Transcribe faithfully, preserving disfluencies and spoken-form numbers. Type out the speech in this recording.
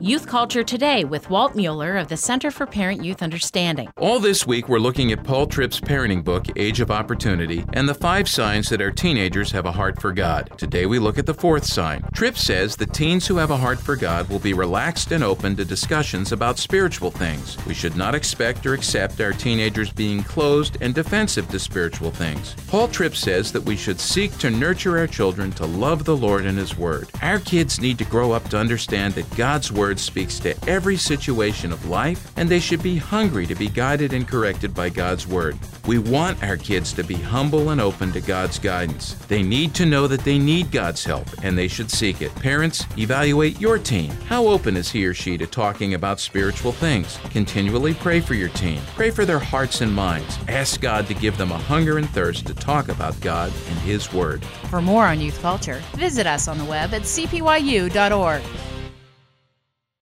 Youth Culture Today with Walt Mueller of the Center for Parent-Youth Understanding. All this week, we're looking at Paul Tripp's parenting book, Age of Opportunity, and the five signs that our teenagers have a heart for God. Today, we look at the fourth sign. Tripp says that teens who have a heart for God will be relaxed and open to discussions about spiritual things. We should not expect or accept our teenagers being closed and defensive to spiritual things. Paul Tripp says that we should seek to nurture our children to love the Lord and His Word. Our kids need to grow up to understand that God's Word speaks to every situation of life, and they should be hungry to be guided and corrected by God's Word. We want our kids to be humble and open to God's guidance. They need to know that they need God's help, and they should seek it. Parents, evaluate your teen. How open is he or she to talking about spiritual things? Continually pray for your teen. Pray for their hearts and minds. Ask God to give them a hunger and thirst to talk about God and His Word. For more on youth culture, visit us on the web at c p y u dot org.